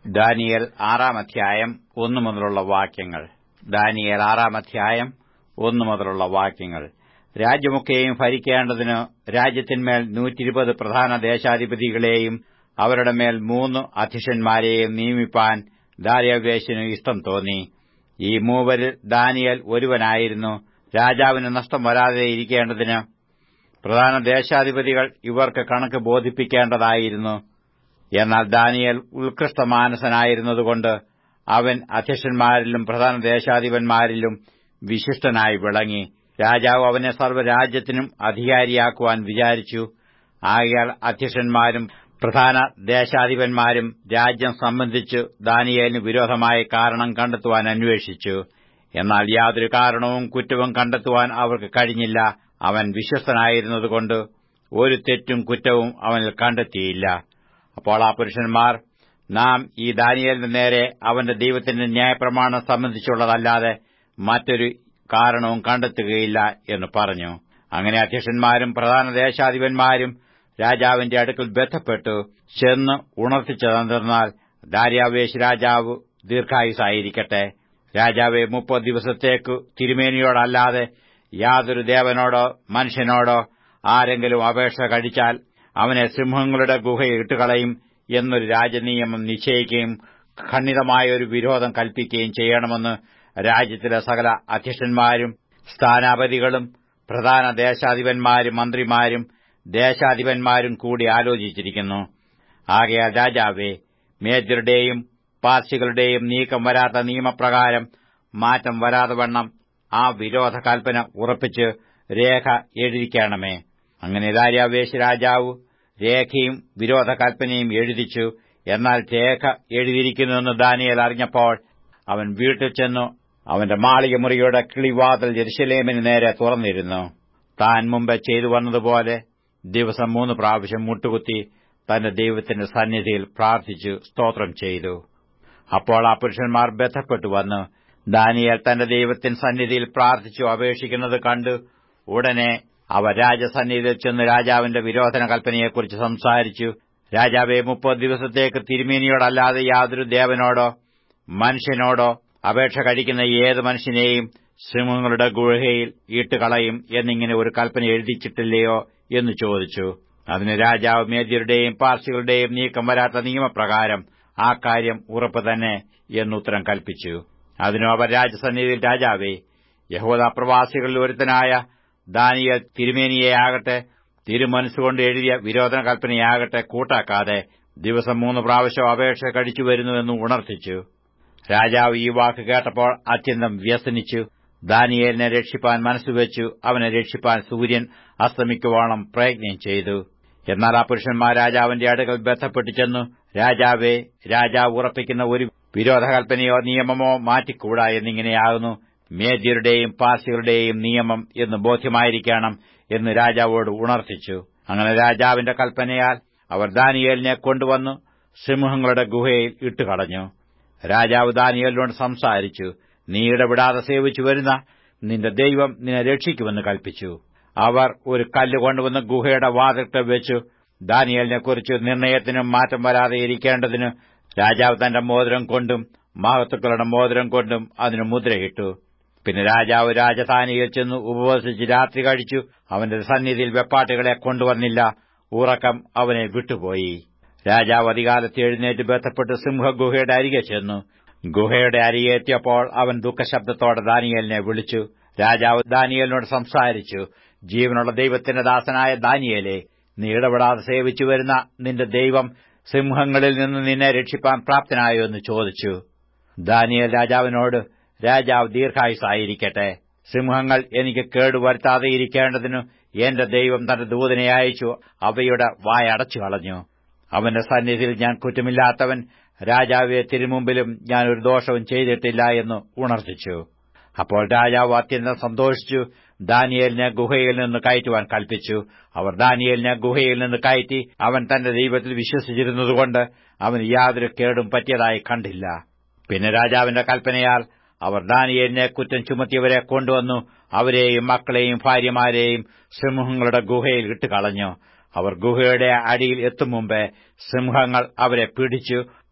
Daniel 6-ാം അധ്യായം 1 മുതലുള്ള വാക്യങ്ങൾ. ദാനിയേൽ 6-ാം അധ്യായം 1 മുതലുള്ള വാക്യങ്ങൾ. രാജ്യമൊക്കെയും ഭരിക്കേണ്ടതിന് രാജ്യത്തിന്മേൽ 120 പ്രധാന ദേശാധിപതികളെയും അവരുടെ മേൽ 3 അധ്യക്ഷന്മാരെയും നിയമിപ്പാൻ ദാര്യാവേശിന് ഇഷ്ടം തോന്നി. ഈ മൂവരിൽ ദാനിയേൽ ഒരുവനായിരുന്നു. രാജാവിന് നഷ്ടം വരാതെ ഇരിക്കേണ്ടതിന് പ്രധാന ദേശാധിപതികൾ ഇവർക്ക് കണക്ക് ബോധിപ്പിക്കേണ്ടതായിരുന്നു. എന്നാൽ ദാനിയേൽ ഉത്കൃഷ്ടമാനസനായിരുന്നതുകൊണ്ട് അവൻ അധ്യക്ഷന്മാരിലും പ്രധാന ദേശാധിപന്മാരിലും വിശിഷ്ടനായി വിളങ്ങി. രാജാവ് അവനെ സർവ്വരാജ്യത്തിനും അധികാരിയാക്കുവാൻ വിചാരിച്ചു. ആകയാൽ അധ്യക്ഷന്മാരും പ്രധാന ദേശാധിപന്മാരും രാജ്യം സംബന്ധിച്ചു ദാനിയേലിന് വിരോധമായി കാരണം കണ്ടെത്തുവാൻ അന്വേഷിച്ചു. എന്നാൽ യാതൊരു കാരണവും കുറ്റവും കണ്ടെത്തുവാൻ അവർക്ക് കഴിഞ്ഞില്ല. അവൻ വിശ്വസ്തനായിരുന്നതുകൊണ്ട് ഒരു തെറ്റും കുറ്റവും അവനിൽ കണ്ടെത്തിയില്ല. അപ്പോൾ ആ പുരുഷന്മാർ, നാം ഈ ദാനിയേലിന്റെ നേരെ അവന്റെ ദൈവത്തിന്റെ ന്യായപ്രമാണം സംബന്ധിച്ചുള്ളതല്ലാതെ മറ്റൊരു കാരണവും കണ്ടെത്തുകയില്ല എന്ന് പറഞ്ഞു. അങ്ങനെ അധ്യക്ഷന്മാരും പ്രധാന ദേശാധിപന്മാരും രാജാവിന്റെ അടുക്കൽ ബന്ധപ്പെട്ടു ചെന്ന് ഉണർത്തിച്ചതെന്നാൽ, ദാര്യാവേശ് രാജാവ് ദീർഘായുസായിരിക്കട്ടെ. രാജാവെ, 30 ദിവസത്തേക്കു തിരുമേനിയോടല്ലാതെ യാതൊരു ദേവനോടോ മനുഷ്യനോടോ ആരെങ്കിലും അപേക്ഷ കഴിച്ചാൽ അവനെ സിംഹങ്ങളുടെ ഗുഹയിൽ ഇട്ടുകളയും എന്നൊരു രാജനിയമം നിശ്ചയിക്കുകയും ഖണ്ഡിതമായ ഒരു വിരോധം കൽപ്പിക്കുകയും ചെയ്യണമെന്ന് രാജ്യത്തിലെ സകല അധ്യക്ഷന്മാരും സ്ഥാനാപതികളും പ്രധാന ദേശാധിപന്മാരും മന്ത്രിമാരും ദേശാധിപന്മാരും കൂടി ആലോചിച്ചിരിക്കുന്നു. ആകയാൽ രാജാവേ, മേദ്യരുടെയും പാർസികളുടെയും നീക്കം വരാത്ത നിയമപ്രകാരം മാറ്റം വരാതെ വണ്ണം ആ വിരോധ കൽപ്പന ഉറപ്പിച്ച് രേഖ എഴുതിക്കണമേ. അങ്ങനെ ദാര്യാവേശ് രാജാവ് രേഖയും വിരോധ കൽപ്പനയും എഴുതിച്ചു. എന്നാൽ രേഖ എഴുതിയിരിക്കുന്നുവെന്ന് ദാനിയേൽ അറിഞ്ഞപ്പോൾ അവൻ വീട്ടിൽ ചെന്നു അവന്റെ മാളികമുറിയുടെ കിളിവാതിൽ യെരൂശലേമിന് നേരെ തുറന്നിരുന്നു. താൻ മുമ്പ് ചെയ്തു വന്നതുപോലെ ദിവസം 3 പ്രാവശ്യം മുട്ടുകുത്തി തന്റെ ദൈവത്തിന്റെ സന്നിധിയിൽ പ്രാർത്ഥിച്ചു സ്തോത്രം ചെയ്തു. അപ്പോൾ ആ പുരുഷന്മാർ ബന്ധപ്പെട്ടു വന്നു ദാനിയേൽ തന്റെ ദൈവത്തിന്റെ സന്നിധിയിൽ പ്രാർത്ഥിച്ചു അപേക്ഷിക്കുന്നത് കണ്ടു. ഉടനെ അവർ രാജസന്നിധിയിൽ ചെന്ന് രാജാവിന്റെ വിരോധന കൽപ്പനയെക്കുറിച്ച് സംസാരിച്ചു. രാജാവെ, 30 ദിവസത്തേക്ക് തിരുമേനിയോടല്ലാതെ യാതൊരു ദേവനോടോ മനുഷ്യനോടോ അപേക്ഷ കഴിക്കുന്ന ഏത് മനുഷ്യനെയും സിംഹങ്ങളുടെ ഗുഹയിൽ ഇട്ടുകളയും എന്നിങ്ങനെ ഒരു കൽപ്പന എഴുതിച്ചിട്ടില്ലയോ എന്ന് ചോദിച്ചു. അതിന് രാജാവ്, മേദ്യരുടെയും പാർസികളുടെയും നീക്കം വരാത്ത നിയമപ്രകാരം ആ കാര്യം ഉറപ്പ് തന്നെ എന്നുത്തരം കൽപ്പിച്ചു. അതിനു അവർ രാജസന്നിധിയിൽ, രാജാവേ, യഹൂദ പ്രവാസികളിൽ ഒരുത്തനായ ദാനിയേൽ തിരുമേനിയെയാകട്ടെ തിരുമനസ്സുകൊണ്ട് എഴുതിയ വിരോധന കൽപ്പനയാകട്ടെ കൂട്ടാക്കാതെ ദിവസം 3 പ്രാവശ്യം അപേക്ഷ കഴിച്ചു വരുന്നുവെന്ന് ഉണർത്തിച്ചു. രാജാവ് ഈ വാക്ക് കേട്ടപ്പോൾ അത്യന്തം വ്യസനിച്ചു. ദാനിയേലിനെ രക്ഷിപ്പാൻ മനസ്സുവെച്ചു അവനെ രക്ഷിപ്പാൻ സൂര്യൻ അസ്തമിക്കുവോളം പ്രയത്നം ചെയ്തു. എന്നാൽ ആ പുരുഷന്മാർ രാജാവിന്റെ അടുക്കൽ ബന്ധപ്പെട്ടു ചെന്നു, രാജാവേ, രാജാവ് ഉറപ്പിക്കുന്ന ഒരു വിരോധകൽപ്പനയോ നിയമമോ മാറ്റിക്കൂടാ എന്നിങ്ങനെയാകുന്നു മേദ്യരുടെയും പാർസികളുടെയും നിയമം എന്ന് ബോധ്യമായിരിക്കണം എന്ന് രാജാവോട് ഉണർത്തിച്ചു. അങ്ങനെ രാജാവിന്റെ കൽപ്പനയാൽ അവർ ദാനിയേലിനെ കൊണ്ടുവന്നു സിംഹങ്ങളുടെ ഗുഹയിൽ ഇട്ടുകളഞ്ഞു. രാജാവ് ദാനിയേലിനോട് സംസാരിച്ചു, നീ ഇടപെടാതെ സേവിച്ചു വരുന്ന നിന്റെ ദൈവം നിന്നെ രക്ഷിക്കുമെന്ന് കൽപ്പിച്ചു. അവർ ഒരു കല്ല് കൊണ്ടുവന്ന് ഗുഹയുടെ വാതിൽക്കൽ വെച്ചു. ദാനിയേലിനെക്കുറിച്ച് നിർണയത്തിനും മാറ്റം വരാതെ ഇരിക്കേണ്ടതിന് രാജാവ് തന്റെ മോതിരം കൊണ്ടും മഹത്തുക്കളുടെ മോതിരം കൊണ്ടും അതിന് മുദ്രയിട്ടു. പിന്നെ രാജാവ് രാജധാനിയിൽ ചെന്ന് ഉപവസിച്ച് രാത്രി കഴിച്ചു. അവന്റെ സന്നിധിയിൽ വെപ്പാട്ടികളെ കൊണ്ടുവന്നില്ല. ഉറക്കം അവനെ വിട്ടുപോയി. രാജാവ് അതികാലത്ത് എഴുന്നേറ്റ് ബന്ധപ്പെട്ട് സിംഹഗുഹയുടെ അരികെ ചെന്നു. ഗുഹയുടെ അരികെ എത്തിയപ്പോൾ അവൻ ദുഃഖശബ്ദത്തോടെ ദാനിയേലിനെ വിളിച്ചു. രാജാവ് ദാനിയേലിനോട് സംസാരിച്ചു, ജീവനുള്ള ദൈവത്തിന്റെ ദാസനായ ദാനിയേലേ, നീ ഇടപെടാതെ സേവിച്ചു വരുന്ന നിന്റെ ദൈവം സിംഹങ്ങളിൽ നിന്ന് നിന്നെ രക്ഷിപ്പാൻ പ്രാപ്തനായോ എന്ന് ചോദിച്ചു. ദാനിയേൽ രാജാവിനോട്, രാജാവ് ദീർഘായുസായിരിക്കട്ടെ. സിംഹങ്ങൾ എനിക്ക് കേടുവരുത്താതെ ഇരിക്കേണ്ടതിനു എന്റെ ദൈവം തന്റെ ദൂതനെ അയച്ചു അവയുടെ വായടച്ചു കളഞ്ഞു. അവന്റെ സന്നിധിയിൽ ഞാൻ കുറ്റമില്ലാത്തവൻ. രാജാവെ, തിരുമുമ്പിലും ഞാൻ ഒരു ദോഷവും ചെയ്തിട്ടില്ല എന്ന് ഉണർത്തിച്ചു. അപ്പോൾ രാജാവ് അത്യന്തം സന്തോഷിച്ചു ദാനിയേലിനെ ഗുഹയിൽ നിന്ന് കയറ്റുവാൻ കൽപ്പിച്ചു. അവർ ദാനിയേലിനെ ഗുഹയിൽ നിന്ന് കയറ്റി. അവൻ തന്റെ ദൈവത്തിൽ വിശ്വസിച്ചിരുന്നതുകൊണ്ട് അവന് യാതൊരു കേടും പറ്റിയതായി കണ്ടില്ല. പിന്നെ രാജാവിന്റെ കൽപ്പനയാൽ അവർ ദാനിയേലിനെ കുറ്റം ചുമത്തിയവരെ കൊണ്ടുവന്നു അവരെയും മക്കളെയും ഭാര്യമാരെയും സിംഹങ്ങളുടെ ഗുഹയിൽ ഇട്ടുകളഞ്ഞു. അവർ ഗുഹയുടെ അടിയിൽ എത്തും മുമ്പേ സിംഹങ്ങൾ അവരെ പിടിച്ചു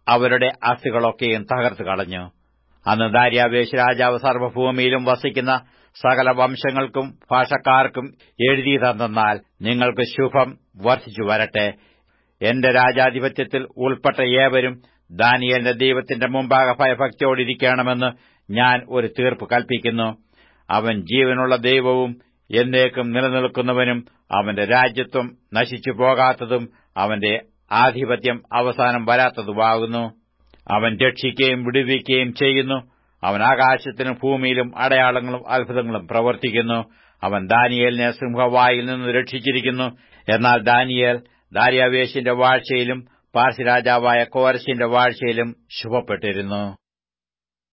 അവരുടെ അസ്ഥികളൊക്കെയും തകർത്തു കളഞ്ഞു. അന്ന് ദാര്യാവേശ് രാജാവ് സർവ്വഭൂമിയിലും വസിക്കുന്ന സകല വംശങ്ങൾക്കും ഭാഷക്കാർക്കും എഴുതി തന്നാൽ, നിങ്ങൾക്ക് ശുഭം വർദ്ധിച്ചു വരട്ടെ. എന്റെ രാജാധിപത്യത്തിൽ ഉൾപ്പെട്ട ഏവരും ദാനിയേലിന്റെ ദൈവത്തിന്റെ മുമ്പാകെ ഭയഭക്തിയോടിരിക്കണമെന്ന് ഞാൻ ഒരു തീർപ്പ് കൽപ്പിക്കുന്നു. അവൻ ജീവനുള്ള ദൈവവും എന്നേക്കും നിലനിൽക്കുന്നവനും അവന്റെ രാജ്യത്വം നശിച്ചു പോകാത്തതും അവന്റെ ആധിപത്യം അവസാനം വരാത്തതുമാകുന്നു. അവൻ രക്ഷിക്കുകയും വിടുവിക്കുകയും ചെയ്യുന്നു. അവൻ ആകാശത്തിലും ഭൂമിയിലും അടയാളങ്ങളും അത്ഭുതങ്ങളും പ്രവർത്തിക്കുന്നു. അവൻ ദാനിയേലിനെ സിംഹവായിൽ നിന്ന് രക്ഷിച്ചിരിക്കുന്നു. എന്നാൽ ദാനിയേൽ ദാര്യാവേശിന്റെ വാഴ്ചയിലും പാർസിരാജാവായ കോരശിന്റെ വാഴ്ചയിലും ശുഭപ്പെട്ടിരുന്നു.